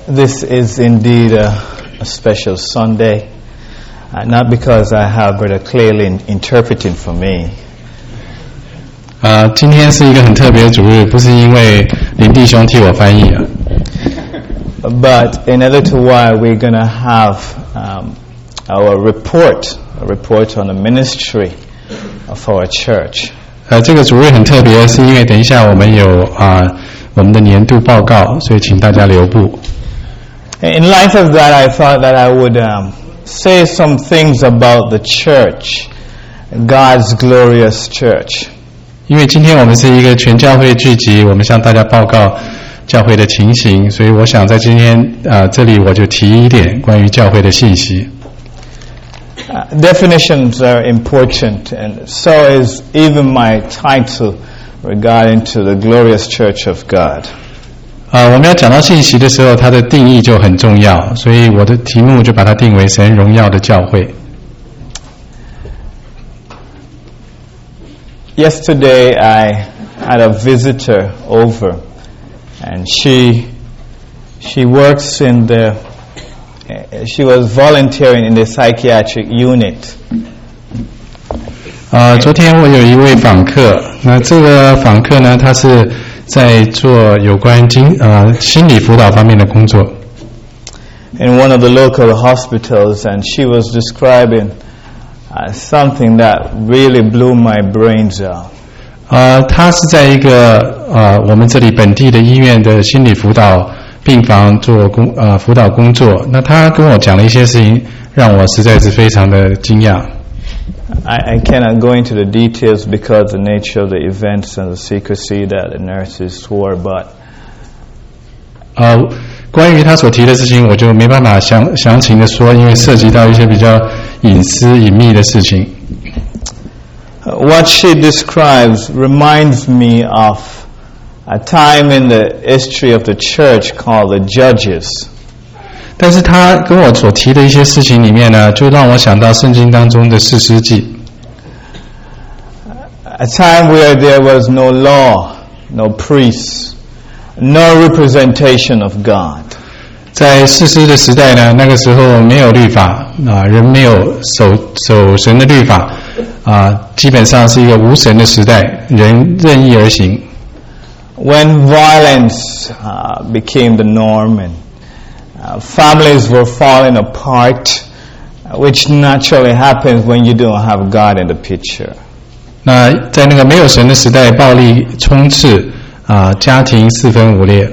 This is indeed a special Sunday, not because I have Brother Clearly interpreting for me. 今天是一个很特别的主日，不是因为林弟兄替我翻译啊。 But in a little while, we're going to have our report on the ministry of our church. 这个主日很特别，是因为等一下我们有我们的年度报告，所以请大家留步。 In light of that, I thought that I would say some things about the church, God's glorious church. 因为今天我们是一个全教会聚集，我们向大家报告教会的情形，所以我想在今天这里我就提一点关于教会的信息。 Definitions are important, and so is even my title regarding to the glorious church of God. 我们要讲到信息的时候，它的定义就很重要，所以我的题目就把它定为神荣耀的教会。 Yesterday I had a visitor over, and she works in she was volunteering in the psychiatric unit. 昨天我有一位访客，那这个访客呢，他是在做有关心理辅导方面的工作。 In one of the local hospitals, and she was describing something that really blew my brains out. 他是在一个我们这里本地的医院的心理辅导病房做辅导工作。那他跟我讲了一些事情，让我实在是非常的惊讶。 I cannot go into the details because the nature of the events and the secrecy that the nurses swore, but 关于他所提的事情，我就没办法详情的说，因为涉及到一些比较隐私隐秘的事情。 What she describes reminds me of a time in the history of the church called the Judges. 但是他跟我所提的一些事情里面呢，就让我想到圣经当中的士师记。 A time where there was no law, no priests, no representation of God. 在士师的时代呢，那个时候没有律法人没有守神的律法基本上是一个无神的时代，人任意而行。 When violence became the norm and families were falling apart, which naturally happens when you don't have God in the picture. 那在那个没有神的时代，暴力充斥家庭四分五裂。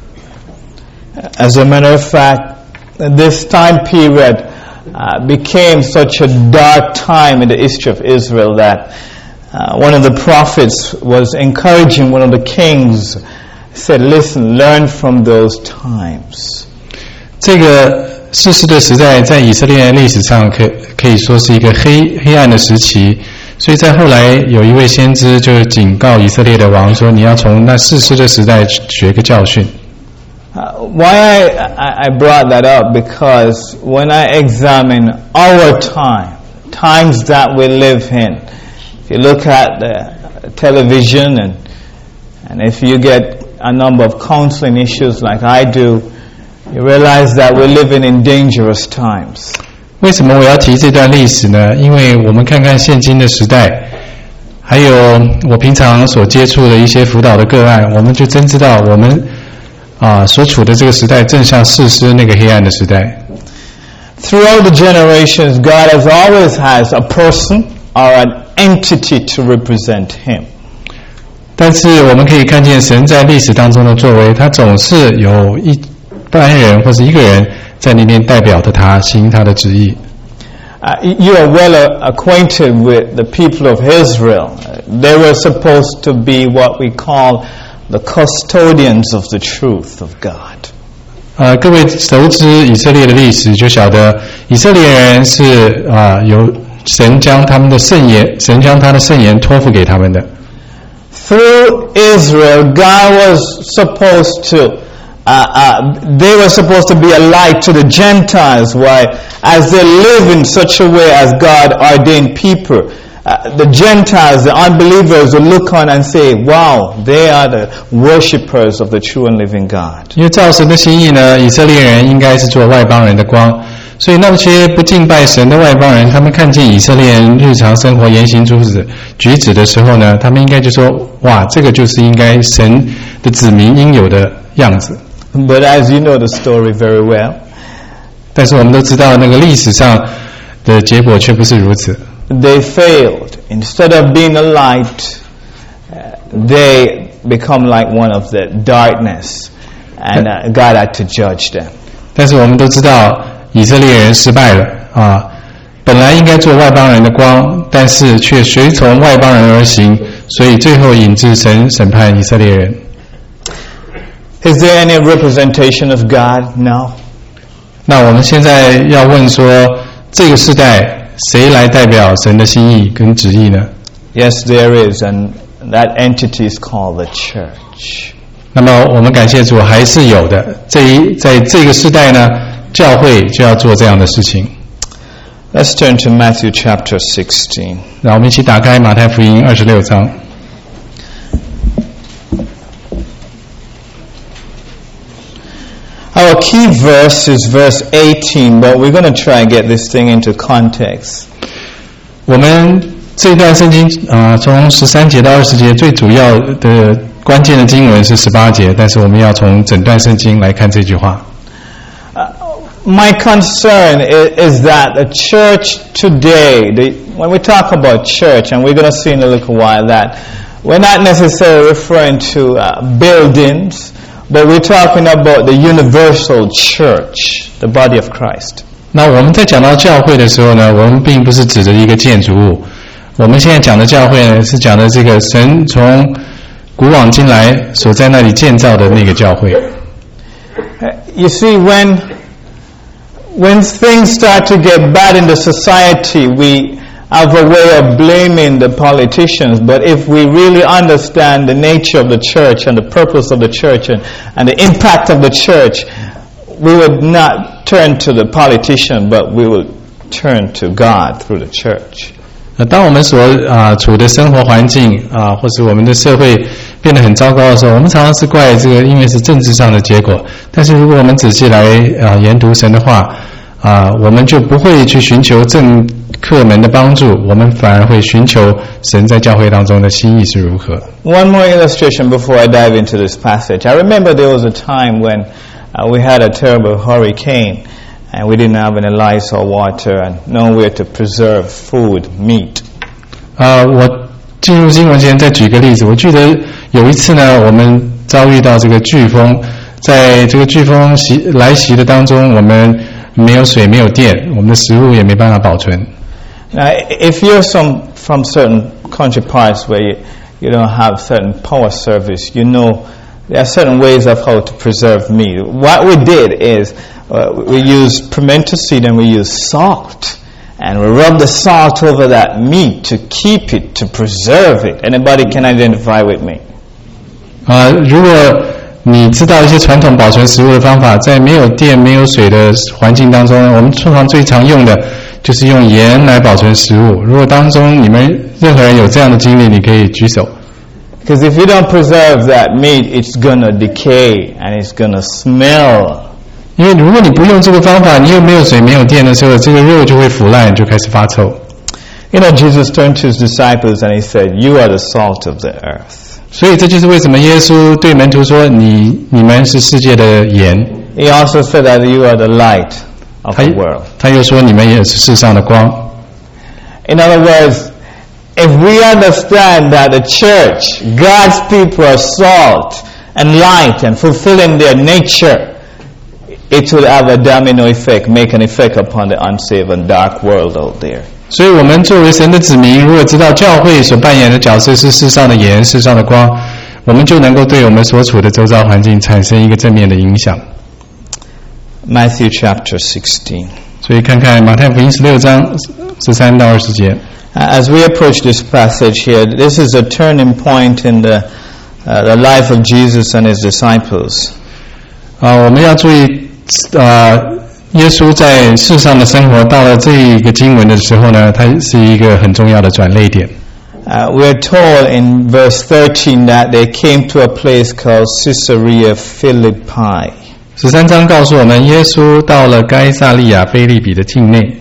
As a matter of fact, this time period became such a dark time in the history of Israel that one of the prophets was encouraging one of the kings, said, "Listen, learn from those times." 这个士师的时代在以色列历史上可以说是一个黑暗的时期，所以在后来有一位先知就警告以色列的王说，你要从那士师的时代学个教训。 Why I brought that up? Because when I examine our times that we live in, if you look at the television and if you get a number of counseling issues like I do, you realize that we're living in dangerous times. 为什么我要提这段历史呢？因为我们看看现今的时代，还有我平常所接触的一些辅导的个案，我们就真知道我们所处的这个时代正像士师那个黑暗的时代。 Throughout the generations, God has always has a person or an entity to represent Him. 但是我们可以看见神在历史当中的作为，他总是有一般人或是一个人在那边代表着他，行他的旨意。 You are well acquainted with the people of Israel. They were supposed to be what we call the custodians of the truth of God. 各位熟知以色列的历史，就晓得以色列人是有神将他的圣言托付给他们的。 Through Israel, God was supposed to they were supposed to be a light to the Gentiles. Why? As they live in such a way as God ordained people, the Gentiles, the unbelievers will look on and say, wow, they are the worshippers of the true and living God. 因为照神的心意呢，以色列人应该是做外邦人的光，所以那些不敬拜神的外邦人，他们看见以色列人日常生活言行举止的时候呢，他们应该就说，哇，这个就是应该神的子民应有的样子。 But as you know the story very well, 但是我们都知道那个历史上的结果却不是如此。 They failed. Instead of being a light, they become like one of the darkness, and God had to judge them. 但是我们都知道以色列人失败了啊，本来应该做外邦人的光，但是却随从外邦人而行，所以最后引致神审判以色列人。 Is there any representation of God? No. 那我们现在要问说，这个世代谁来代表神的心意跟旨意呢？ Yes, there is, and that entity is called the church. 那么我们感谢主，还是有的。在这个世代呢，教会就要做这样的事情。 Let's turn to Matthew chapter 16. 让我们一起打开马太福音26章。 Our key verse is verse 18, but we're going to try and get this thing into context. 我们这段圣经从13节到20节，最主要的关键的经文是18节，但是我们要从整段圣经来看这句话。 My concern is that the church today, when we talk about church, and we're going to see in a little while that we're not necessarily referring to buildings, but we're talking about the universal church, the body of Christ. 那我们在讲到教会的时候呢，我们并不是指着一个建筑物，我们现在讲的教会呢，是讲的这个神从古往今来所在那里建造的那个教会。 You see, when things start to get bad in the society, we have a way of blaming the politicians. But if we really understand the nature of the church and the purpose of the church and the impact of the church, we would not turn to the politician, but we will turn to God through the church. 当我们所处的生活环境或是我们的社会变得很糟糕的时候，我们常常是怪这个因为是政治上的结果。但是如果我们仔细来研读神的话我们就不会去寻求政客们的帮助，我们反而会寻求神在教会当中的心意是如何。 One more illustration before I dive into this passage. I remember there was a time when we had a terrible hurricane and we didn't have any lights or water and nowhere to preserve food, meat. 我进入经文前再举个例子，我记得有一次呢，我们遭遇到这个飓风，在这个飓风来袭的当中，我们没有水，没有电，我们的食物也没办法保存。 Now, if you're from certain country parts where you don't have certain power service, you know there are certain ways of how to preserve meat. What we did is we used pimento seed and we used salt. And we rub the salt over that meat to keep it, to preserve it. Anybody can identify with me? 如果你知道一些传统保存食物的方法，在没有电、没有水的环境当中，我们通常最常用的就是用盐来保存食物。如果当中你们任何人有这样的经历，你可以举手。 Because if you don't preserve that meat, it's gonna decay and it's gonna smell. 因为如果你不用这个方法，你又没有水、没有电的时候，这个肉就会腐烂，就开始发臭。 You know, Jesus turned to his disciples and he said, "You are the salt of the earth." 所以这就是为什么耶稣对门徒说：“你们是世界的盐。” He also said that you are the light of the world. 他又说：“你们也是世上的光。” In other words, if we understand that the church, God's people are salt and light and fulfilling their nature, it will have a domino effect, make an effect upon the unsaved and dark world out there. 所以我们作为神的子民，如果知道教会所扮演的角色是世上的盐、世上的光，我们就能够对我们所处的周遭环境产生一个正面的影响。 Matthew chapter 16. 所以看看马太福音16章13到20节。 As we approach this passage here, this is a turning point in the life of Jesus and his disciples. 我们要注意耶稣在世上的生活到了这一个经文的时候呢，它是一个很重要的转捩点。 We're told in verse 13 that they came to a place called Caesarea Philippi. 13章告诉我们，耶稣到了该撒利亚腓立比的境内。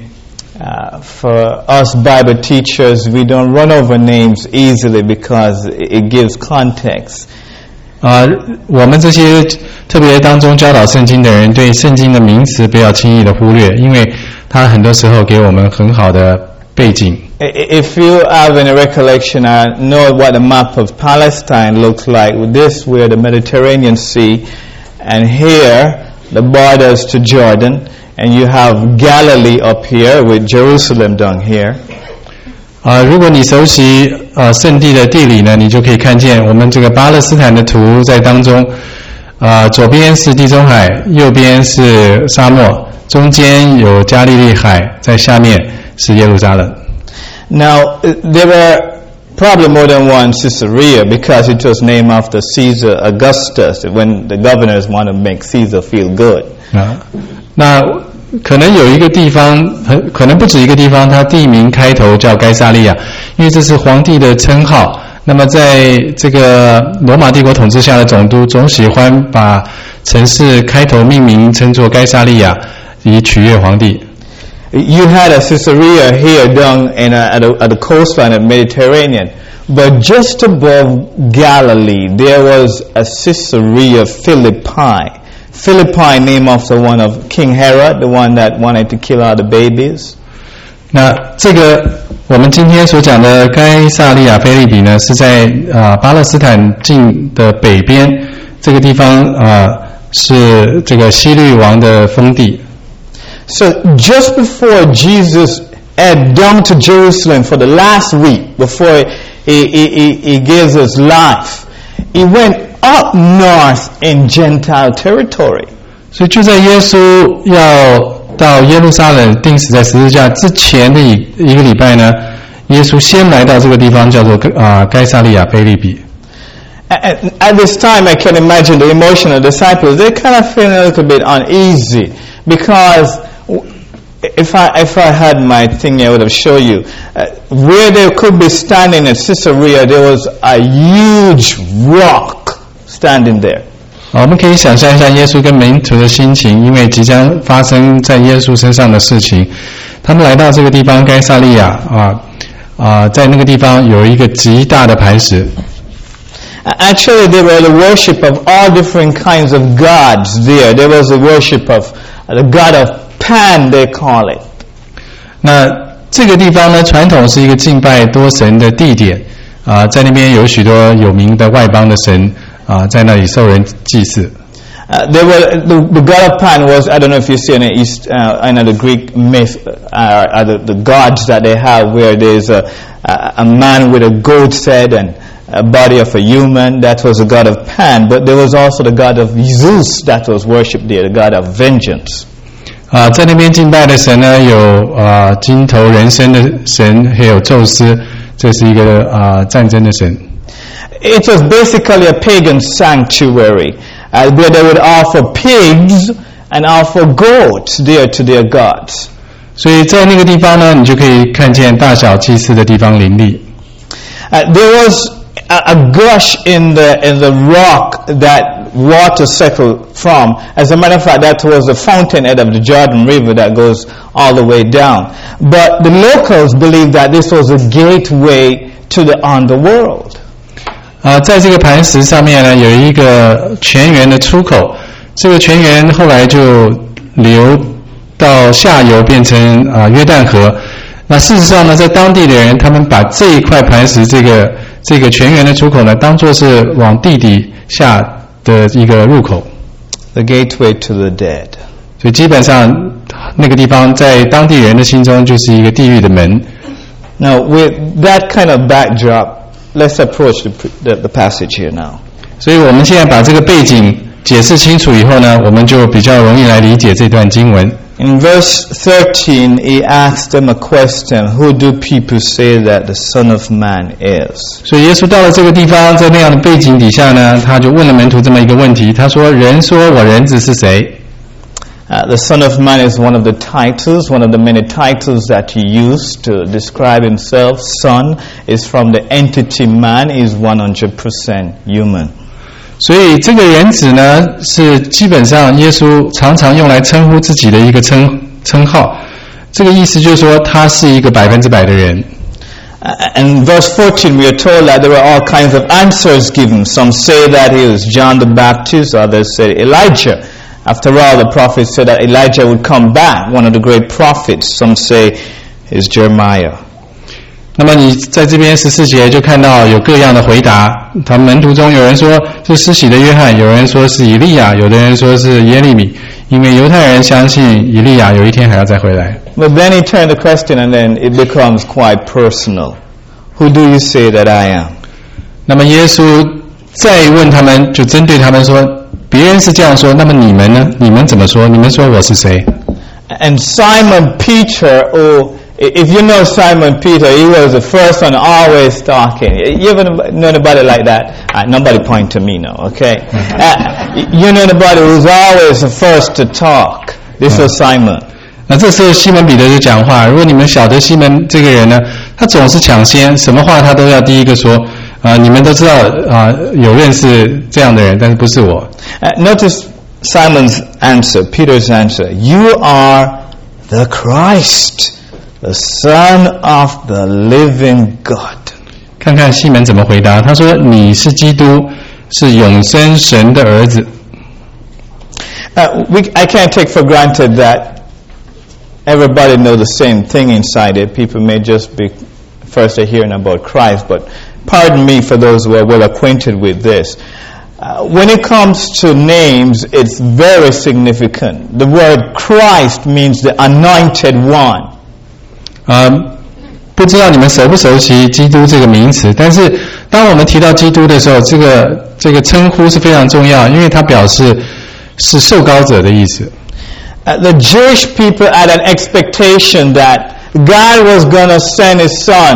For us Bible teachers, we don't run over names easily because it gives context. 我们这些特别当中教导圣经的人，对圣经的名词不要轻易的忽略，因为它很多时候给我们很好的背景。 If you have any recollection, I know what the map of Palestine looks like. This we're the Mediterranean Sea, and here the borders to Jordan, and you have Galilee up here with Jerusalem down here. 如果你熟悉圣地的地理呢，你就可以看见我们这个巴勒斯坦的图在当中，左边是地中海，右边是沙漠，中间有加利利海，在下面是耶路撒冷。 Now there were probably more than one Caesarea because it was named after Caesar Augustus when the governors want to make Caesar feel good. 那可能有一个地方，可能不止一个地方，它地名开头叫该撒利亚，因为这是皇帝的称号。那么在这个罗马帝国统治下的总督总喜欢把城市开头命名称作该撒利亚，以取悦皇帝。 You had a Caesarea here down at the coastline of Mediterranean, but just above Galilee there was a Caesarea Philippi. Philippi named after one of King Herod, the one that wanted to kill all the babies. 那这个我们今天所讲的该撒利亚腓立比呢，是在巴勒斯坦境的北边，这个地方是这个希律王的封地。 So just before Jesus head down to Jerusalem for the last week before he gives his life, he went up north in Gentile territory. 所以就在耶稣要到耶路撒冷钉死在十字架之前的一个礼拜呢，耶稣先来到这个地方叫做该撒利亚腓立比。 At this time, I can imagine the emotion of the disciples. They're kind of feeling a little bit uneasy because if I had my thing, I would have shown you where they could be standing at Caesarea. There was a huge rock standing there. 我们可以想象一下耶稣跟门徒的心情，因为即将发生在耶稣身上的事情，他们来到这个地方该撒利亚在那个地方有一个极大的磐石。 Actually, they were the worship of all different kinds of gods there. There was the worship of the god of Pan, they call it. 那这个地方呢，传统是一个敬拜多神的地点在那边有许多有名的外邦的神在那里受人祭祀。 They were the god of Pan was, I don't know if you see in the East, I know the Greek myth, the gods that they have where there's a man with a goat's head and a body of a human. That was the god of Pan, but there was also the god of Zeus that was worshipped there, the god of vengeance. 在那边敬拜的神呢，有金头人身的神，还有宙斯，这是一个战争的神。 It was basically a pagan sanctuary where they would offer pigs and offer goats there to their gods. 所以在那个地方呢，你就可以看见大小祭祀的地方林立。 There was a gush in the rock that water settled from. As a matter of fact, that was the fountainhead of the Jordan River that goes all the way down. But the locals believed that this was a gateway to the underworld. 在这个磐石上面呢，有一个泉源的出口，这个泉源后来就流到下游变成约旦河。那事实上呢，在当地的人，他们把这一块磐石这个泉源的出口呢，当作是往地底下的一个入口。 The gateway to the dead. 所以基本上那个地方在当地人的心中就是一个地狱的门。 Now with that kind of backdrop, let's approach the passage here now. 所以我们现在把这个背景解释清楚以后呢，我们就比较容易来理解这段经文。 In verse 13, he asked them a question, who do people say that the Son of Man is? 所以耶稣到了这个地方，在那样的背景底下呢，他就问了门徒这么一个问题，他说：人说我人子是谁 The Son of Man is one of the titles, one of the many titles that he used to describe himself. Son is from the entity man, is 100% human. 所以这个人子呢，是基本上耶稣常常用来称呼自己的一个称号。这个意思就是说，他是一个100%的人。 And verse 14, we are told that there were all kinds of answers given. Some say that he was John the Baptist, others say Elijah. After all, the prophets said that Elijah would come back, one of the great prophets. Some say is Jeremiah. 那么你在这边14节就看到有各样的回答。他们门徒中有人说是施洗的约翰，有人说是以利亚，有的人说是耶利米。因为犹太人相信以利亚有一天还要再回来。 But then he turned the question and then it becomes quite personal. Who do you say that I am? 那么耶稣再问他们，就针对他们说，别人是这样说，那么你们呢？你们怎么说？你们说我是谁？ And Simon Peter, if you know Simon Peter, he was the first one always talking. You ever know anybody like that? Nobody point to me now, okay? You know anybody who's always the first to talk. This was Simon. 那这时候西门彼得就讲话。如果你们晓得西门这个人呢，他总是抢先，什么话他都要第一个说。你们都知道有认识这样的人，但是不是我。 Notice Simon's answer, Peter's answer. You are the Christ, the Son of the living God. 看看西门怎么回答，他说：“你是基督，是永生神的儿子。” I can't take for granted that everybody knows the same thing inside it. People may just be first hearing about Christ, but pardon me for those who are well acquainted with this. When it comes to names, it's very significant. The word Christ means the anointed one. 不知道你们熟不熟悉基督这个名词，但是当我们提到基督的时候，这个称呼是非常重要，因为它表示是受膏者的意思。 The Jewish people had an expectation that God was going to send His Son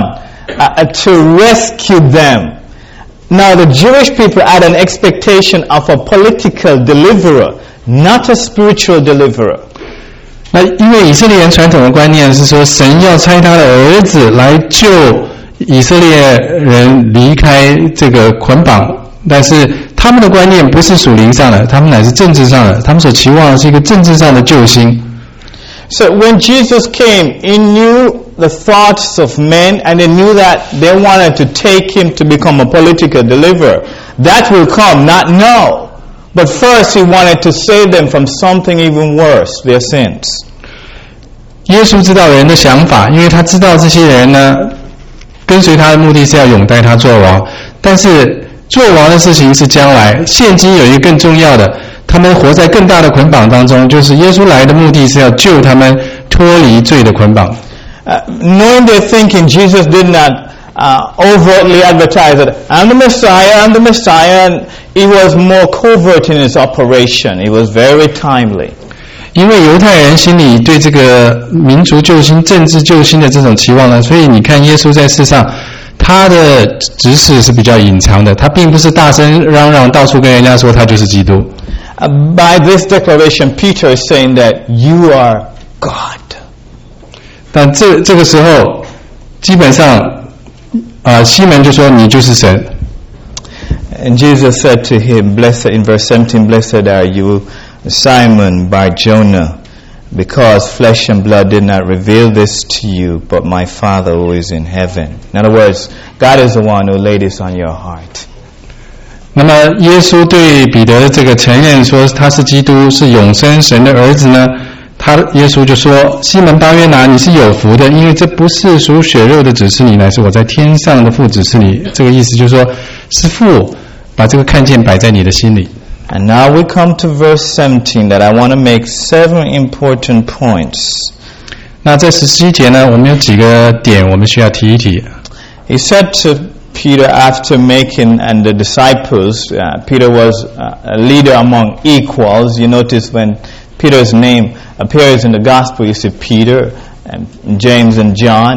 to rescue them. Now, the Jewish people had an expectation of a political deliverer, not a spiritual deliverer. 那因为以色列人传统的观念是说，神要差他的儿子来救以色列人离开这个捆绑，但是他们的观念不是属灵上的，他们乃是政治上的，他们所期望的是一个政治上的救星。 So when Jesus came, He knew the thoughts of men, and He knew that they wanted to take Him to become a political deliverer. That will come, not now. But first He wanted to save them from something even worse, their sins. 耶稣知道人的想法，因为他知道这些人呢，跟随他的目的是要拥戴他做王，但是做王的事情是将来，现今有一个更重要的，他们活在更大的捆绑当中，就是耶稣来的目的是要救他们脱离罪的捆绑。 Knowing their thinking, Jesus did not overtly advertise that I'm the Messiah, and He was more covert in His operation. He was very timely. 因为犹太人心里对这个民族救星、政治救星的这种期望呢，所以你看耶稣在世上，他的指示是比较隐藏的，他并不是大声嚷嚷，到处跟人家说他就是基督。 By this declaration, Peter is saying that you are God. 但这个时候，基本上，西门就说你就是神。 And Jesus said to him, "Blessed," in verse 17, "Blessed are you, Simon Bar-Jonah, because flesh and blood did not reveal this to you, but my Father who is in heaven." In other words, God is the one who laid this on your heart. 那么耶稣对彼得这个承认说他是基督，是永生神的儿子呢？耶稣就说：“西门巴约拿，你是有福的，因为这不是属血肉的指示你，乃是我在天上的父指示你。”这个意思就是说，是父把这个看见摆在你的心里。 And now we come to verse 17 that I want to make 7 important points. 那在17节呢，我们有几个点我们需要提一提。 He said to Peter after making and the disciples, Peter was a leader among equals. You notice when Peter's name appears in the gospel, you see Peter and James and John,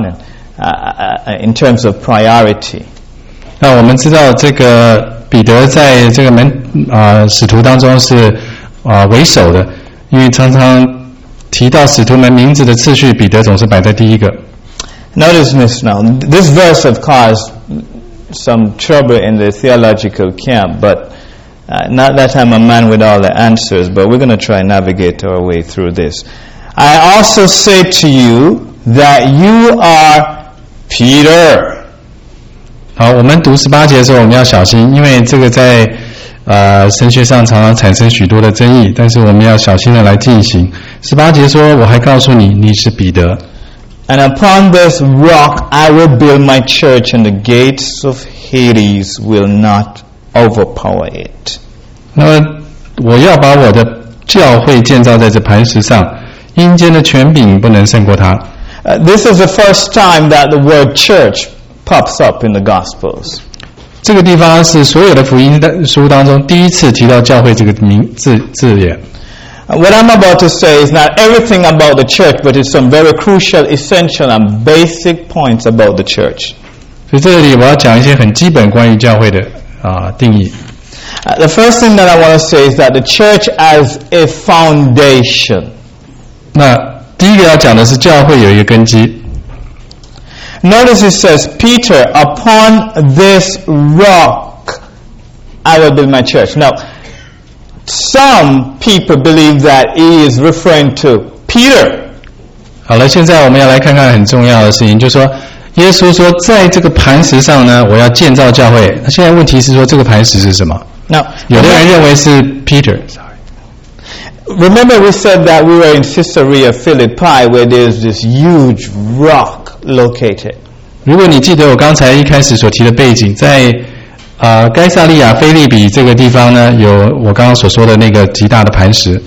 and in terms of priority. 那我们知道这个彼得在这个使徒当中是为首的， 因为常常提到使徒们名字的次序，彼得总是摆在第一个。 Notice this now. This verse have caused some trouble in the theological camp, but not that I'm a man with all the answers, but we're going to try and navigate our way through this. I also say to you that you are Peter. 好，我们读18节的时候，我们要小心，因为这个在神学上常常产生许多的争议，但是我们要小心的来进行。18节说，我还告诉你，你是彼得。 And upon this rock I will build my church, and the gates of Hades will not overpower it. 那么我要把我的教会建造在这磐石上，阴间的权柄不能胜过它。 This is the first time that the word church pops up in the Gospels. 这个地方是所有的福音书当中第一次提到教会这个字眼。 What I'm about to say is not everything about the church, but it's some very crucial, essential, and basic points about the church. 所以这里我要讲一些很基本关于教会的定义。 The first thing that I want to say is that the church as a foundation. 那第一个要讲的是教会有一个根基。 Notice it says, Peter, upon this rock I will build my church. Now, some people believe that he is referring to Peter. 好了，现在我们要来看看很重要的事情，就是说耶稣说在这个磐石上呢，我要建造教会。那现在问题是说这个磐石是什么？ Now, 有的人认为是 Peter。 Remember we said that we were in Caesarea Philippi where there's this huge rock located. 如果你记得我刚才一开始所提的背景，在该撒利亚腓立比这个地方呢，有我刚刚所说的那个极大的磐石。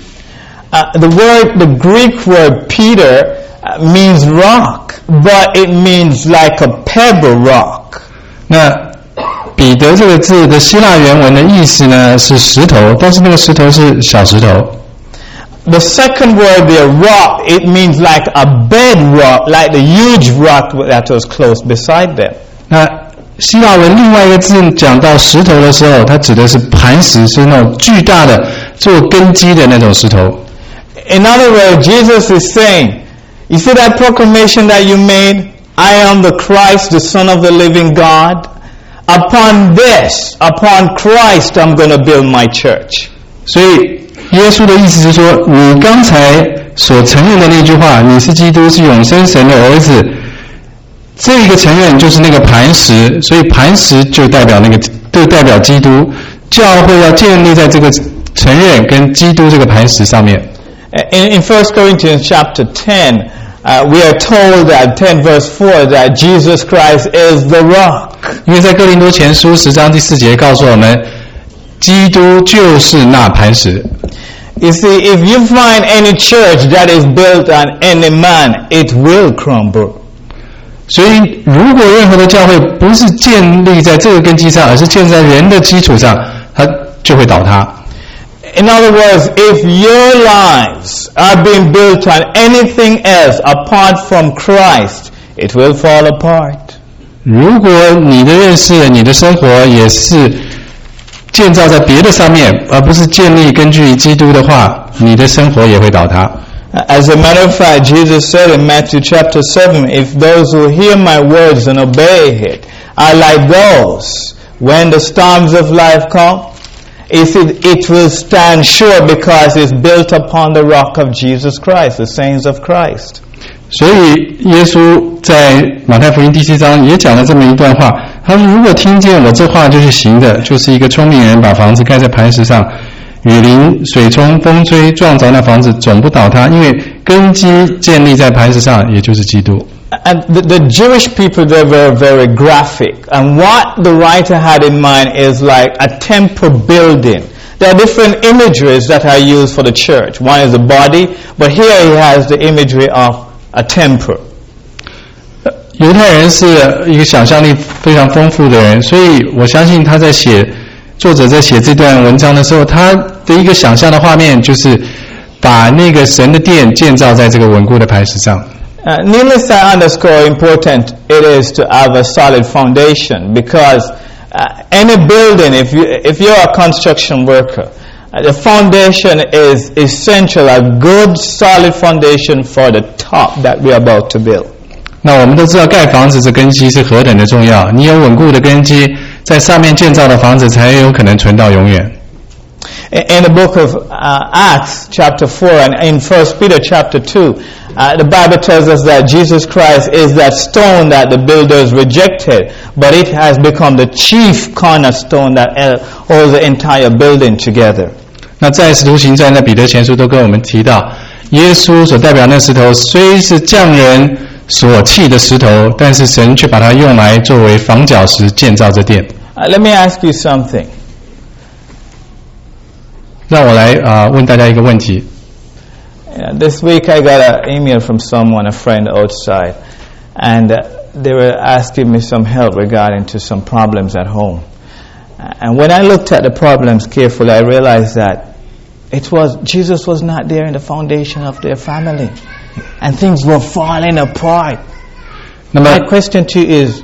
The Greek word Peter means rock, but it means like a pebble rock. 那彼得这个字的希腊原文的意思呢是石头，但是那个石头是小石头。 The second word there, rock, it means like a bedrock, like the huge rock that was close beside them. 那希腊文另外一个字讲到石头的时候，它指的是磐石，是那种巨大的做根基的那种石头。 In other words, Jesus is saying, you see that proclamation that you made? I am the Christ, the Son of the living God. Upon this, upon Christ, I'm going to build my church. 所以耶稣的意思是说，你刚才所承认的那句话，你是基督，是永生神的儿子，这个承认就是那个磐石，所以磐石就代表基督，教会要建立在这个承认跟基督这个磐石上面。 In 1 Corinthians chapter 10, we are told that 10 verse 4 that Jesus Christ is the rock. 因为在哥林多前书10章第4节告诉我们，基督就是那磐石。 You see, if you find any church that is built on any man, it will crumble. 所以如果任何的教会不是建立在这个根基上，而是建在人的基础上，它就会倒塌。 In other words, if your lives are being built on anything else apart from Christ, it will fall apart. 如果你的认识、你的生活也是建造在别的上面，而不是建立根据基督的话，你的生活也会倒塌。 As a matter of fact, Jesus said in Matthew chapter 7, if those who hear my words and obey it are like those, when the storms of life come, it will stand sure because it's built upon the rock of Jesus Christ, the saints of Christ. 所以耶稣在马太福音第7章也讲了这么一段话，他说如果听见我这话就去行的，就是一个聪明人把房子盖在磐石上，雨淋水冲风吹撞着那房子总不倒塌，因为根基建立在磐石上，也就是基督。 And the Jewish people, they were very graphic. And what the writer had in mind is like a temple building. There are different imageries that are used for the church. One is the body, but here he has the imagery of a temple. 犹太人是一个想象力非常丰富的人，所以我相信作者在写这段文章的时候，他的一个想象的画面就是把那个神的殿建造在这个稳固的磐石上。 Needless to underscore how important it is to have a solid foundation, because any building, if you're a construction worker, The foundation is essential, a good solid foundation for the top that we are about to build. 那我们都知道盖房子这根基是何等的重要，你有稳固的根基，在上面建造的房子才有可能存到永远。 In the book of Acts chapter 4 and in 1 Peter chapter 2, the Bible tells us that Jesus Christ is that stone that the builders rejected, but it has become the chief cornerstone that holds the entire building together. 那在使徒行传的彼得前书都跟我们提到，耶稣所代表那石头虽是匠人所弃的石头，但是神却把它用来作为房角石建造这殿。 Let me ask you something. 让我来问大家一个问题。 This week I got an email from someone, a friend outside, and they were asking me some help regarding to some problems at home. And when I looked at the problems carefully, I realized that Jesus was not there in the foundation of their family, and things were falling apart. My question to you is,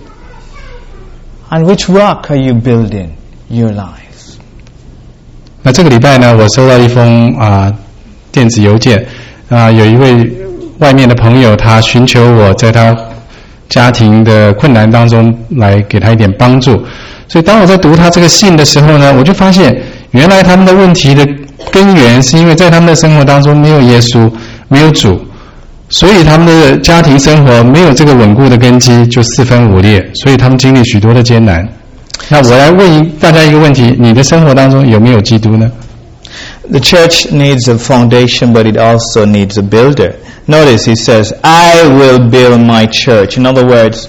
on which rock are you building your lives? 那这个礼拜呢，我收到一封电子邮件有一位外面的朋友，他寻求我在他家庭的困难当中来给他一点帮助。所以当我在读他这个信的时候呢，我就发现原来他们的问题的根源是因为在他们的生活当中没有耶稣，没有主，所以他们的家庭生活没有这个稳固的根基，就四分五裂，所以他们经历许多的艰难。那我来问大家一个问题，你的生活当中有没有基督呢？ The church needs a foundation, but it also needs a builder. Notice he says, I will build my church. In other words,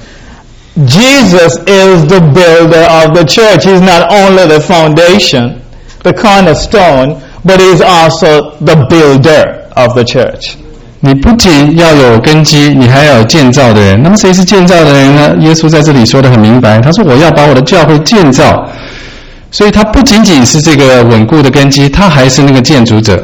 Jesus is the builder of the church. He's not only the foundation, the cornerstone, but he's also the builder of the church. 你不仅要有根基，你还要有建造的人。那么谁是建造的人呢？耶稣在这里说得很明白，他说我要把我的教会建造。所以他不仅仅是这个稳固的根基，他还是那个建筑者。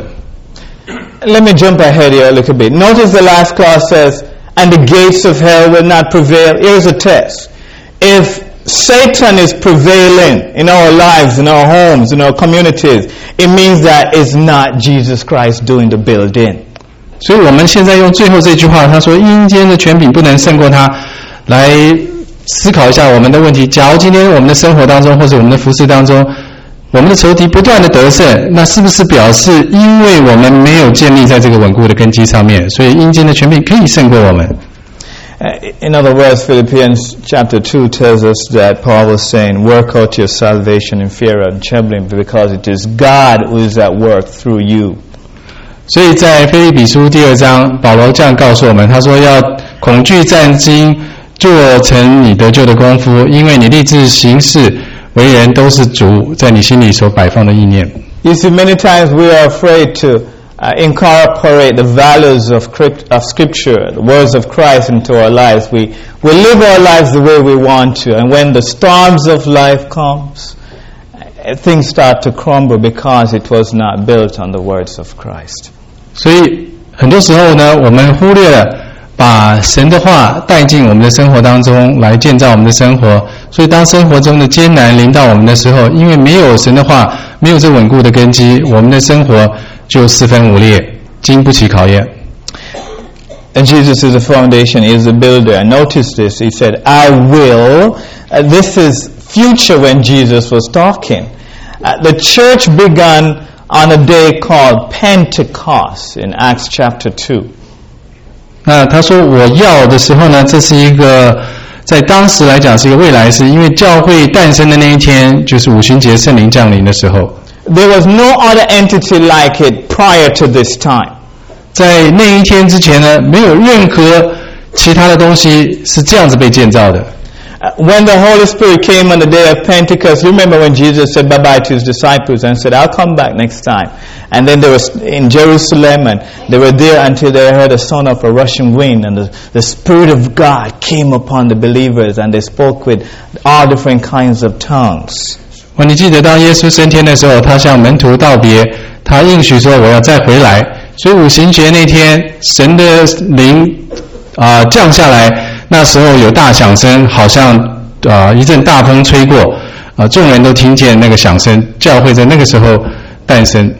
Let me jump ahead here a little bit. Notice the last clause says, and the gates of hell will not prevail. Here's a test. If Satan is prevailing in our lives, in our homes, in our communities, it means that it's not Jesus Christ doing the building. 所以我们现在用最后这句话，他说阴间的权柄不能胜过他，来思考一下我们的问题。假如今天我们的生活当中或者我们的服事当中，我们的仇敌不断的得胜，那是不是表示因为我们没有建立在这个稳固的根基上面，所以阴间的权柄可以胜过我们？ In other words, Philippians chapter 2 tells us that Paul was saying, work out your salvation in fear and trembling, because it is God who is at work through you. 所以在腓立比书第2章，保罗这样告诉我们，他说要恐惧战惊，做成你得救的功夫，因为你立志行事为人都是主在你心里所摆放的意念。 You see, many times we are afraid to incorporate the values of Scripture, the words of Christ into our lives. We live our lives the way we want to, and when the storms of life comes, things start to crumble because it was not built on the words of Christ. 所以很多时候呢，我们忽略了把神的话带进我们的生活当中来建造我们的生活。所以当生活中的艰难临到我们的时候，因为没有神的话，没有这稳固的根基，我们的生活就四分五裂，经不起考验。 And Jesus is the foundation, he is the builder. And notice this, he said, I will. This is future when Jesus was talking. The church began on a day called Pentecost in Acts chapter 2. 那他说我要的时候呢，这是一个在当时来讲是一个未来式，因为教会诞生的那一天就是五旬节圣灵降临的时候。 There was no other entity like it prior to this time. 在那一天之前呢，没有任何其他的东西是这样子被建造的。 When the Holy Spirit came on the day of Pentecost, you remember when Jesus said bye-bye to his disciples and said, I'll come back next time. And then they were in Jerusalem and they were there until they heard the sound of a rushing wind, and the Spirit of God came upon the believers and they spoke with all different kinds of tongues. 你记得当耶稣升天的时候，他向门徒道别，他应许说我要再回来。所以五旬节那天，神的灵降下来，那时候有大响声，好像一阵大风吹过，众人都听见那个响声，教会在那个时候诞生。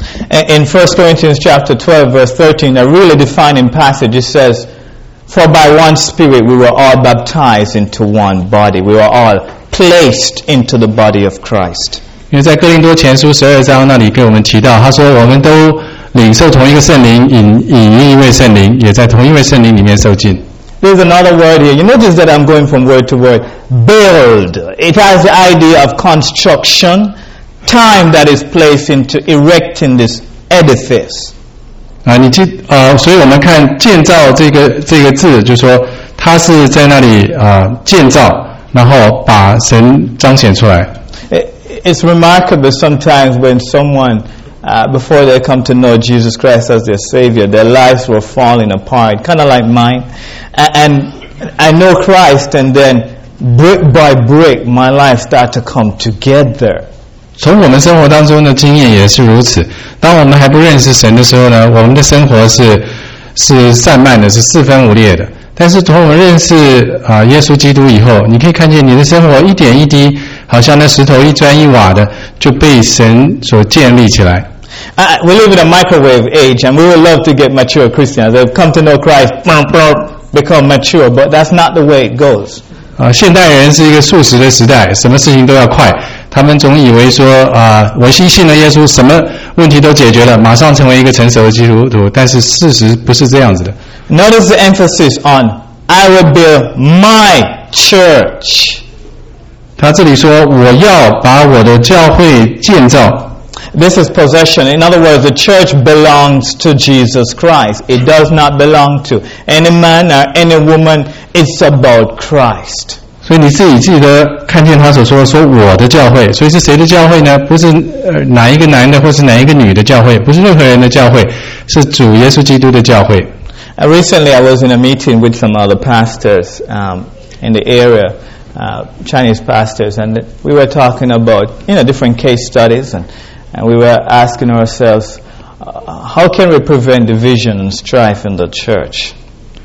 In 1 Corinthians chapter 12, verse 13, a really defining passage, it says, "For by one Spirit we were all baptized into one body." We were all placed into the body of Christ. 因为在哥林多前书12章那里跟我们提到，他说我们都领受同一个圣灵，饮一位圣灵，也在同一位圣灵里面受浸。 There's another word here. You notice that I'm going from word to word. Build. It has the idea of construction, time that is placed into erecting this edifice. 所以我们看建造这个字，就说他是在那里建造，然后把神彰显出来。 It's remarkable sometimes when someone, before they come to know Jesus Christ as their Savior, their lives were falling apart, kind of like mine. And I know Christ, and then brick by brick, my life started to come together. 从我们生活当中的经验也是如此。当我们还不认识神的时候呢，我们的生活是散漫的，是四分五裂的。但是从我们认识耶稣基督以后，你可以看见你的生活一点一滴，好像那石头一砖一瓦的就被神所建立起来。 We live in a microwave age, and we would love to get mature Christians. They've come to know Christ, become mature, but that's not the way it goes. 现代人是一个速食的时代，什么事情都要快。他们总以为说我信了耶稣，什么问题都解决了，马上成为一个成熟的基督徒。但是事实不是这样子的。 Notice the emphasis on I will build my church. 他这里说我要把我的教会建造。 This is possession. In other words, the church belongs to Jesus Christ. It does not belong to any man or any woman. It's about Christ. 所以你自己的看见他所说我的教会，所以是谁的教会呢？不是哪一个男的或是哪一个女的教会，不是任何人的教会，是主耶稣基督的教会。 Recently, I was in a meeting with some other pastors in the area, Chinese pastors, and we were talking about different case studies, and we were asking ourselves, how can we prevent division and strife in the church?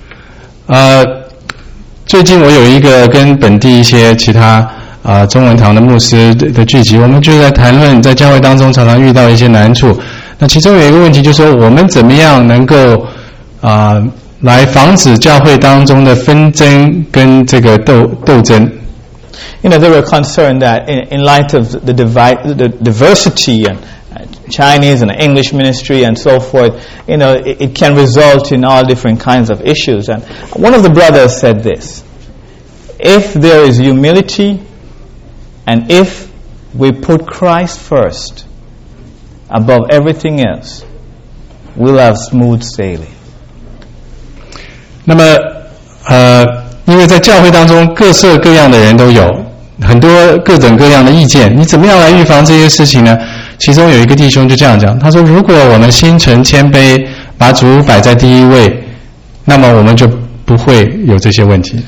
最近我有一个跟本地一些其他中文堂的牧师的聚集，我们就在谈论在教会当中常常遇到一些难处。那其中有一个问题就是说，我们怎么样能够来防止教会当中的纷争跟这个斗争 ？They were concerned that in light of the diversity and Chinese and English ministry and so forth, it can result in all different kinds of issues. And one of the brothers said this: if there is humility and if we put Christ first above everything else, we'll have smooth sailing. 那么因为在教会当中各色各样的人都有很多各种各样的意见，你怎么样来预防这些事情呢？其中有一个弟兄就这样讲，他说如果我们心存谦卑，把主摆在第一位，那么我们就不会有这些问题。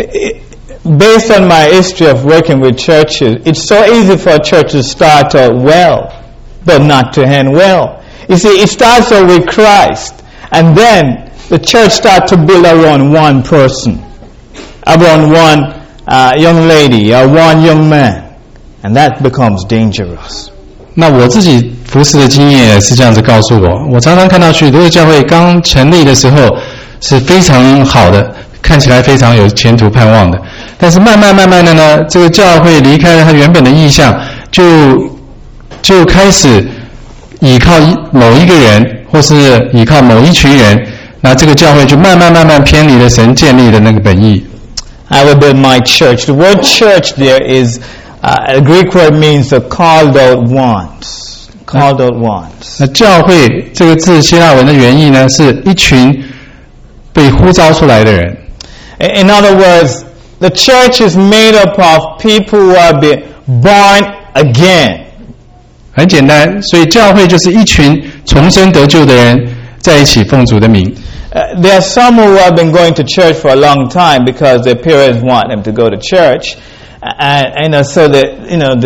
Based on my history of working with churches, it's so easy for a church to start out well, but not to end well. You see, it starts out with Christ, and then the church starts to build around one person, around one young lady or one young man, and that becomes dangerous. 那我自己服侍的经验也是这样子告诉我，我常常看到许多的教会刚成立的时候是非常好的，看起来非常有前途盼望的，但是慢慢的呢，这个教会离开了它原本的意向，就开始依靠某一个人或是依靠某一群人，那这个教会就慢慢偏离了神建立的那个本意。 I will build my church. The word church there is a Greek word means the called out ones. Called out ones. 那教会这个字希腊文的原意呢，是一群被呼召出来的人。 In other words, the church is made up of people who have been born again. 很简单，所以教会就是一群重生得救的人在一起奉主的名。 There are some who have been going to church for a long time because their parents want them to go to church, and so they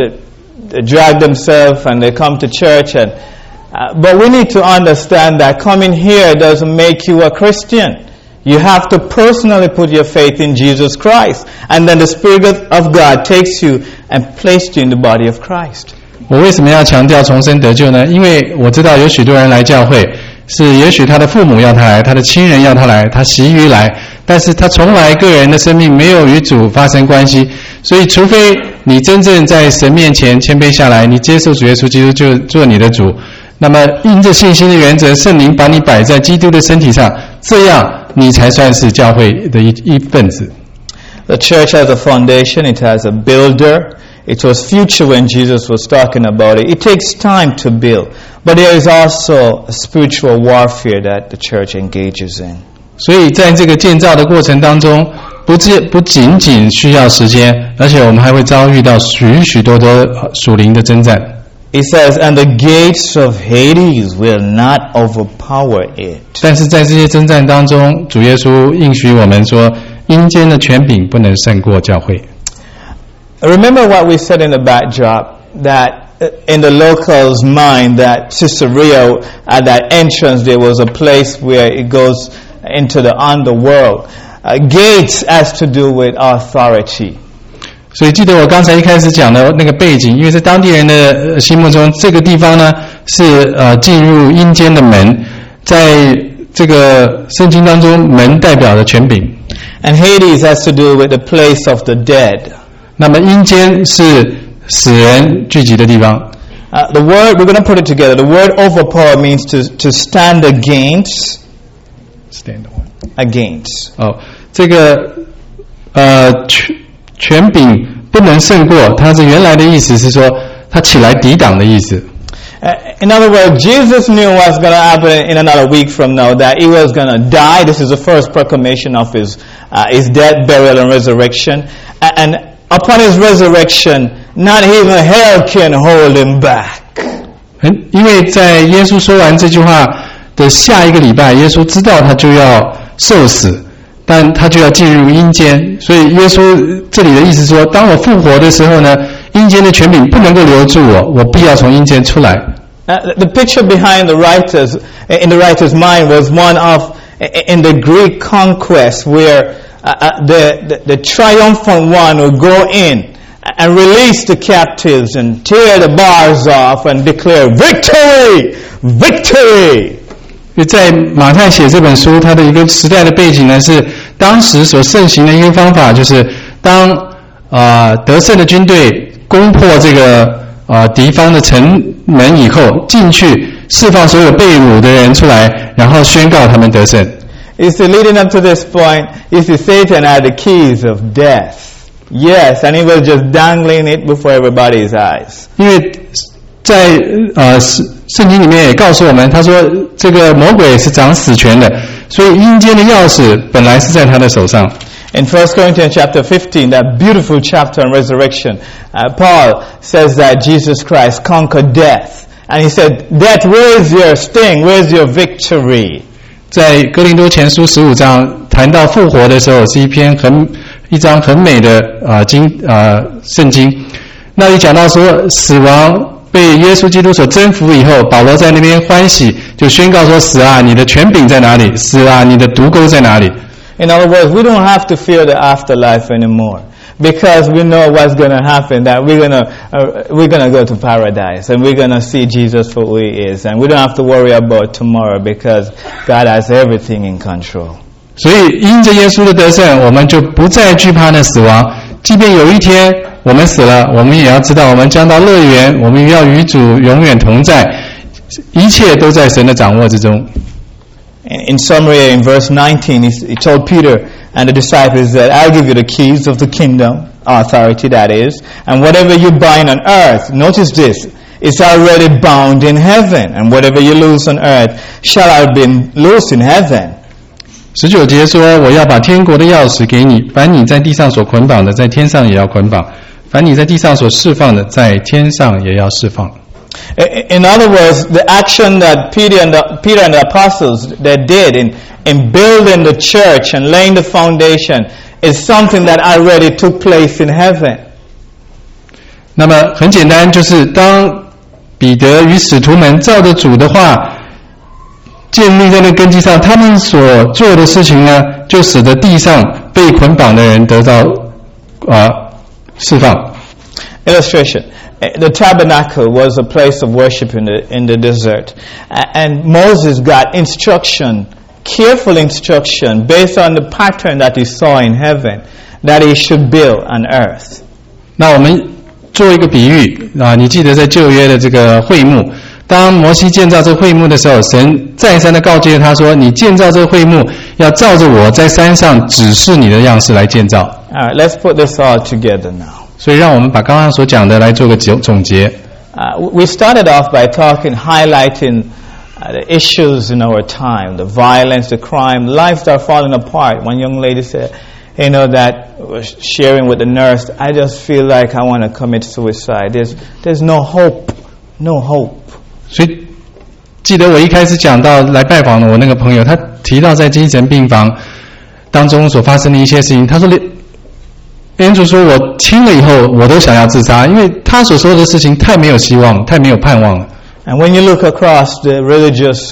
drag themselves and they come to church. But we need to understand that coming here doesn't make you a Christian. You have to personally put your faith in Jesus Christ, and then the Spirit of God takes you and places you in the body of Christ. 我为什么要强调重生得救呢？因为我知道有许多人来教会，是也许他的父母要他来，他的亲人要他来，他习于来，但是他从来个人的生命没有与主发生关系。所以除非你真正在神面前谦卑下来，你接受主耶稣基督就做你的主，那么因着信心的原则，圣灵把你摆在基督的身体上，这样你才算是教会的一份子。 The church has a foundation, it has a builder. It was future when Jesus was talking about it. It takes time to build, but there is also a spiritual warfare that the church engages in. 所以在这个建造的过程当中，不仅仅需要时间，而且我们还会遭遇到许多的属灵的征战。 He says, and the gates of Hades will not overpower it. 但是在这些征战当中，主耶稣应许我们说，阴间的权柄不能胜过教会。 Remember what we said in the backdrop, that in the locals' mind that Caesarea, at that entrance, there was a place where it goes into the underworld. Gates has to do with authority. 所以记得我刚才一开始讲的那个背景，因为在当地人的心目中，这个地方呢是进入阴间的门，在这个圣经当中，门代表的权柄。 And Hades has to do with the place of the dead. 那么阴间是死人聚集的地方。 The word, we're going to put it together. The word overpower means to stand against. Stand against. 这个权柄不能胜过，它是原来的意思是说，它起来抵挡的意思。 In other words, Jesus knew what's going to happen in another week from now, that he was going to die. This is the first proclamation of his death, burial, and resurrection. And upon his resurrection, not even hell can hold him back. 因为在耶稣说完这句话的下一个礼拜，耶稣知道他就要受死，但他就要进入阴间。所以耶稣这里的意思说，当我复活的时候呢，阴间的权柄不能够留住我，我必要从阴间出来。 The picture behind the writers, in the writer's mind, was one of in the Greek conquest, where the triumphant one would go in and release the captives and tear the bars off and declare victory, victory. 在马太写这本书，它的一个时代的背景呢，是当时所盛行的一个方法，就是当得胜的军队攻破这个敌方的城门以后，进去释放所有被掳的人出来，然后宣告他们得胜。 You see, leading up to this point, you see, Satan had the keys of death. Yes, and he was just dangling it before everybody's eyes. 因为在圣经里面也告诉我们，他说这个魔鬼是掌死权的，所以阴间的钥匙本来是在他的手上。 In 1 Corinthians chapter 15, that beautiful chapter on resurrection, Paul says that Jesus Christ conquered death. And he said, death, where is your sting? Where is your victory? 在哥林多前书15章谈到复活的时候，是一张很美的圣经。那里讲到说，死亡被耶稣基督所征服以后，保罗在那边欢喜，就宣告说：死啊，你的权柄在哪里？死啊，你的毒钩在哪里？ In other words, we don't have to fear the afterlife anymore, because we know what's going to happen, that we're going to go to paradise and we're going to see Jesus for who he is, and we don't have to worry about tomorrow because God has everything in control. 所以因着耶稣的得胜，我们就不再惧怕那死亡。即便有一天我们死了，我们也要知道我们将到乐园，我们要与主永远同在，一切都在神的掌握之中。 In summary, in verse 19, he told Peter and the disciples that I'll give you the keys of the kingdom, authority that is, and whatever you bind on earth, notice this, it's already bound in heaven, and whatever you loose on earth shall have been loosed in heaven. 19节说，我要把天国的钥匙给你，凡你在地上所捆绑的，在天上也要捆绑；凡你在地上所释放的，在天上也要释放。 In other words, the action that Peter and the apostles they did in building the church and laying the foundation is something that already took place in heaven. 那么很简单，就是当彼得与使徒们照着主的话建立在那根基上，他们所做的事情呢，就使得地上被捆绑的人得到释放。 illustration. The tabernacle was a place of worship in the desert. And Moses got careful instruction based on the pattern that he saw in heaven, that he should build on earth. 那我们做一个比喻啊，你记得在旧约的这个会幕，当摩西建造这个会幕的时候，神再三的告诫他说，你建造这个会幕要照着我在山上指示你的样式来建造。 All right, let's put this all together now. 所以让我们把刚刚所讲的来做个总结。 We started off by highlighting the issues in our time, the violence, the crime, lives that are falling apart. One young lady said, that was sharing with the nurse, I just feel like I want to commit suicide. There's no hope, no hope. 所以记得我一开始讲到来拜访的我那个朋友，他提到在精神病房当中所发生的一些事情，他说连主说我听了以后我都想要自杀，因为他所说的事情太没有希望，太没有盼望了。 And when you look across the religious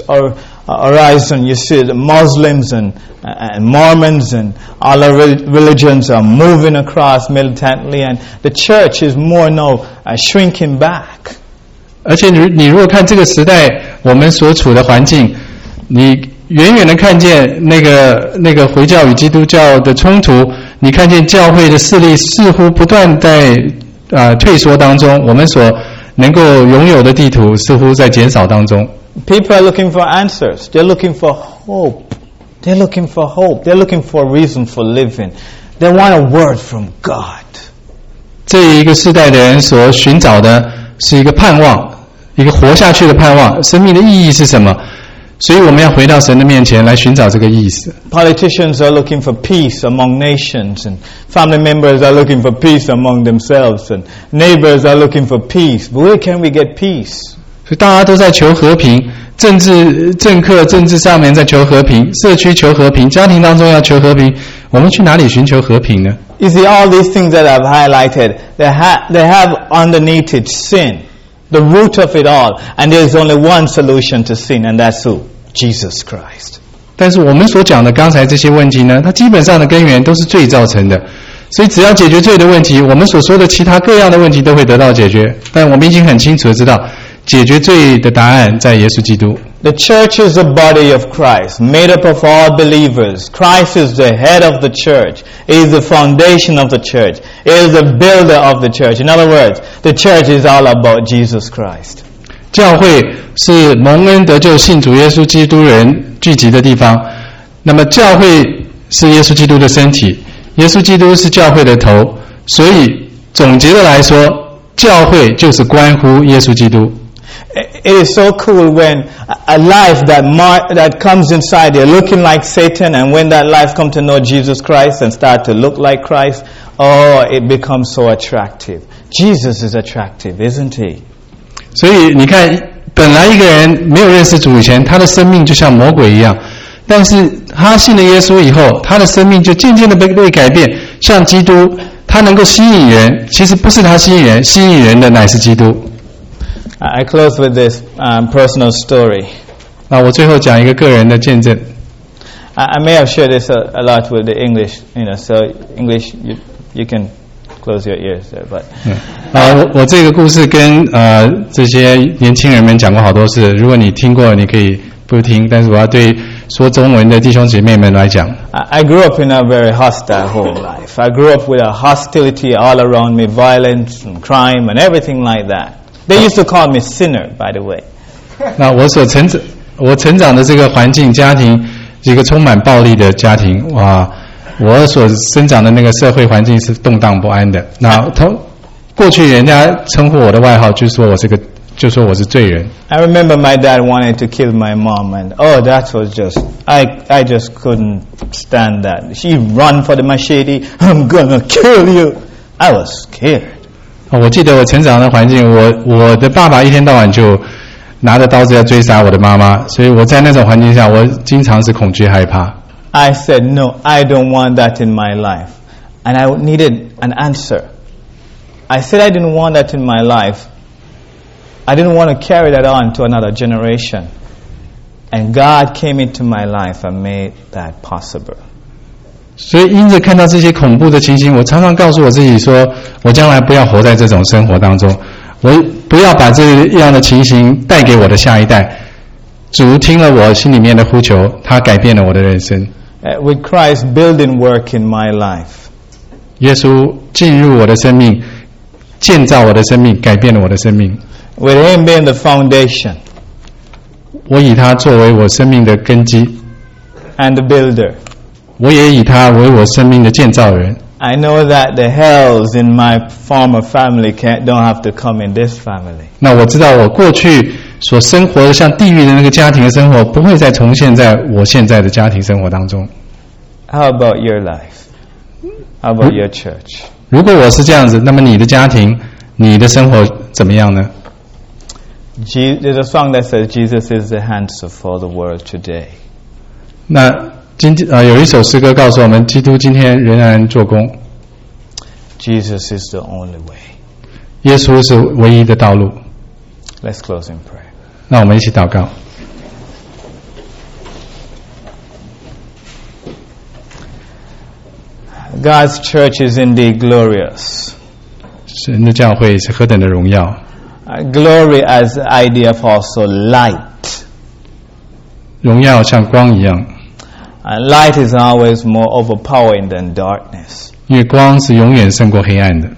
horizon, you see the Muslims and Mormons and all the religions are moving across militantly, and the church is more now shrinking back. 而且你如果看这个时代我们所处的环境，你远远的看见那个回教与基督教的冲突，你看见教会的势力似乎不断在退缩当中，我们所能够拥有的地图似乎在减少当中。 People are looking for answers. They're looking for hope. They're looking for hope. They're looking for a reason for living. They want a word from God. 这一个世代的人所寻找的是一个盼望，一个活下去的盼望，生命的意义是什么？所以我们要回到神的面前来寻找这个意思。 Politicians are looking for peace among nations, and family members are looking for peace among themselves, and neighbors are looking for peace. But where can we get peace? 所以大家都在求和平，政客政治上面在求和平，社区求和平，家庭当中要求和平，我们去哪里寻求和平呢？ You see, all these things that I've highlighted, they have underneath it sin. The root of it all, and there's only one solution to sin, and that's who? Jesus Christ. 但是我们所讲的刚才这些问题呢，它基本上的根源都是罪造成的，所以只要解决罪的问题，我们所说的其他各样的问题都会得到解决。但我们已经很清楚的知道，解决罪的答案在耶稣基督。 The church is the body of Christ, made up of all believers. Christ is the head of the church. He is the foundation of the church. He is the builder of the church. In other words, the church is all about Jesus Christ. 教会是蒙恩得救信主耶稣基督人聚集的地方，那么教会是耶稣基督的身体，耶稣基督是教会的头，所以总结的来说，教会就是关乎耶稣基督。 It is so cool when a life that comes inside you looking like Satan, and when that life comes to know Jesus Christ and start to look like Christ, it becomes so attractive. Jesus is attractive, isn't he? 所以你看，本来一个人没有认识主以前，他的生命就像魔鬼一样，但是他信了耶稣以后，他的生命就渐渐的被改变，像基督，他能够吸引人，其实不是他吸引人，吸引人的乃是基督。 I close with this personal story. 那我最后讲一个个人的见证。 I may have shared this a lot with the English, so English you can close your ears there, but 我这个故事跟这些年轻人们讲过好多次，如果你听过你可以不听，但是我要对说中文的弟兄姐妹们来讲。 I grew up in a very hostile home life. I grew up with a hostility all around me, violence and crime and everything like that. They used to call me sinner, by the way. 那我成长的这个环境家庭是一个充满暴力的家庭，我所生长的那个社会环境是动荡不安的。那过去人家称呼我的外号就说我是罪人。 I remember my dad wanted to kill my mom, and that was just I just couldn't stand that. She run for the machete, I'm gonna kill you. I was scared. 我记得我成长的环境，我的爸爸一天到晚就拿着刀子要追杀我的妈妈，所以我在那种环境下，我经常是恐惧害怕。 I said, no, I don't want that in my life. And I needed an answer. I said I didn't want that in my life. I didn't want to carry that on to another generation. And God came into my life and made that possible. 所以因着看到这些恐怖的情形，我常常告诉我自己说，我将来不要活在这种生活当中，我不要把这样的情形带给我的下一代。主听了我心里面的呼求，他改变了我的人生。 With Christ building work in my life. 耶稣进入我的生命，建造我的生命，改变了我的生命。 With Him being the foundation. 我以他作为我生命的根基 and the builder. 我也以他为我生命的建造人。 I know that the hells in my former family don't have to come in this family. 那我知道我过去所生活的像地狱的那个家庭的生活，不会再重现在我现在的家庭生活当中。 How about your life? How about your church? 如果我是这样子，那么你的家庭、你的生活怎么样呢？ There's a song that says Jesus is the answer for the world today. 那有一首诗歌告诉我们，基督今天仍然做工。 Jesus is the only way. 耶稣是唯一的道路。 Let's close in prayer. 那我们一起祷告。 God's church is indeed glorious. 神的教会是何等的荣耀。 Glory as the idea of also light. 荣耀像光一样。 Light is always more overpowering than darkness. 因为光是永远胜过黑暗的。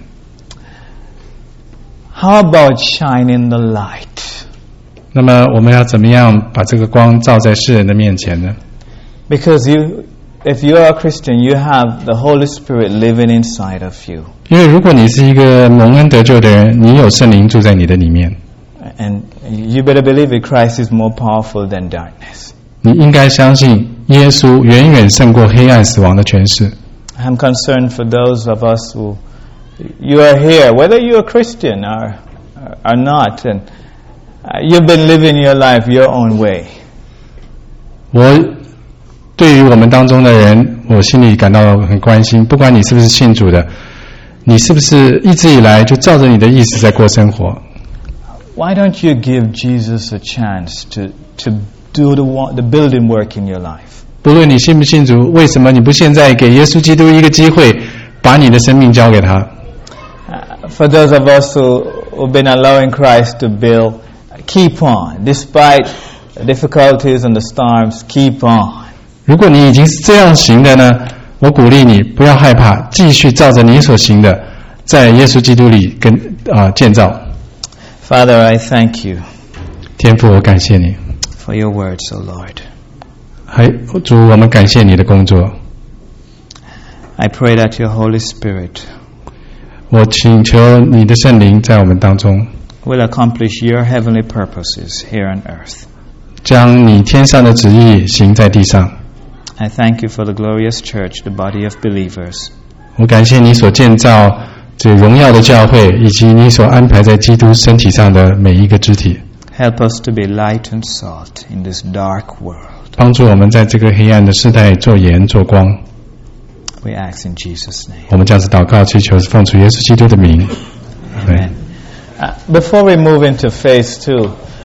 How about shining the light? 那么我们要怎么样把这个光照在世人的面前呢？ Because if you are a Christian, you have the Holy Spirit living inside of you. 因为如果你是一个蒙恩得救的人，你有圣灵住在你的里面。 And you better believe it, Christ is more powerful than darkness. 你应该相信耶稣远远胜过黑暗死亡的权势。 I'm concerned for those of us who you are here, whether you're a Christian or not, and you've been living your life your own way. 我对于我们当中的人，我心里感到很关心。不管你是不是信主的，你是不是一直以来就照着你的意思在过生活？ Why don't you give Jesus a chance to do the building work in your life? 不论你信不信主，为什么你不现在给耶稣基督一个机会，把你的生命交给他？ For those of us who've been allowing Christ to build, keep on. Despite the difficulties and the storms, keep on. 如果你已经是这样行的呢，我鼓励你不要害怕，继续照着你所行的，在耶稣基督里建造。 Father, I thank you. 天父，我感谢你。 For your words, O Lord. 主，我们感谢你的工作。 I pray that your Holy Spirit 我请求你的圣灵在我们当中 will accomplish your heavenly purposes here on earth. 将你天上的旨意行在地上。 I thank you for the glorious church, the body of believers. 我感谢你所建造这荣耀的教会，以及你所安排在基督身体上的每一个肢体。 Help us to be light and salt in this dark world. 帮助我们在这个黑暗的世代做盐做光。 We ask in Jesus' name. 我们这样子祷告祈求，是奉主耶稣基督的名。 Amen. Before we move into phase 2,